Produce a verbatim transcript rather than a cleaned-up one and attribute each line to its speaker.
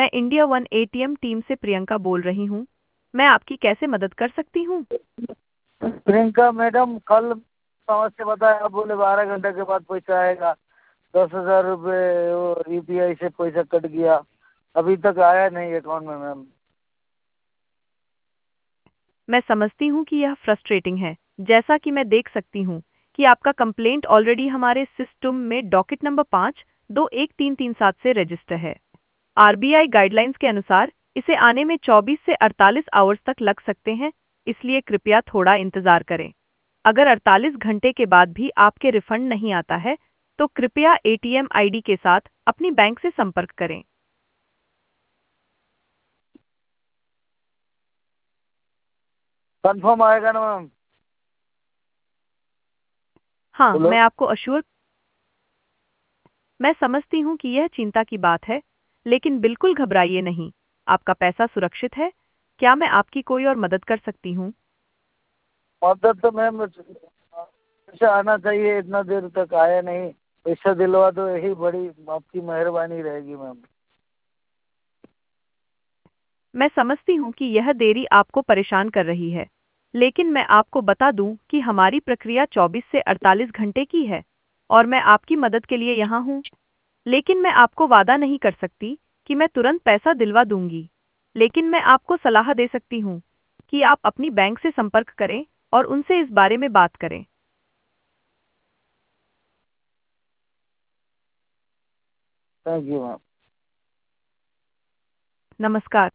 Speaker 1: मैं India one ATM team से प्रियंका बोल रही हूँ। मैं आपकी कैसे मदद कर सकती हूँ?
Speaker 2: प्रियंका मैडम, कल समझ से बताया, आप बोले बारह घंटे के बाद पैसा आएगा। दस हजार रुपये वो यूपीआई से पैसा कट गया, अभी तक आया नहीं अकाउंट में मैम।
Speaker 1: मैं समझती हूँ कि यह फ्रस्ट्रेटिंग है। जैसा कि मैं देख सकती हूँ कि आपका कंप्लेंट ऑलरेडी हमारे सिस्टम में डॉकेट नंबर पाँच दो एक तीन तीन सात से रजिस्टर है। आरबीआई गाइडलाइंस के अनुसार इसे आने में चौबीस से अड़तालीस आवर्स तक लग सकते हैं, इसलिए कृपया थोड़ा इंतजार करें। अगर अड़तालीस घंटे के बाद भी आपके रिफंड नहीं आता है, तो कृपया एटीएम आईडी के साथ अपनी बैंक से संपर्क करें।
Speaker 2: कंफर्म आएगा ना मैम?
Speaker 1: हाँ,
Speaker 2: हेलो।
Speaker 1: मैं आपको अश्योर मैं समझती हूँ कि यह चिंता की बात है, लेकिन बिल्कुल घबराइए नहीं। आपका पैसा सुरक्षित है। क्या मैं आपकी कोई और मदद कर सकती हूँ?
Speaker 2: मदद तो मैम पैसा आना चाहिए, इतना देर तक आया नहीं। पैसा दिलवा दो, यही बड़ी आपकी मेहरबानी रहेगी मैम।
Speaker 1: मैं समझती हूँ कि यह देरी आपको परेशान कर रही है, लेकिन मैं आपको बता दूँ कि हमारी प्रक्रिया चौबीस से अड़तालीस घंटे की है और मैं आपकी मदद के लिए यहाँ हूँ। लेकिन मैं आपको वादा नहीं कर सकती कि मैं तुरंत पैसा दिलवा दूंगी। लेकिन मैं आपको सलाह दे सकती हूँ कि आप अपनी बैंक से संपर्क करें और उनसे इस बारे में बात करें।
Speaker 2: Thank you ma'am.
Speaker 1: नमस्कार।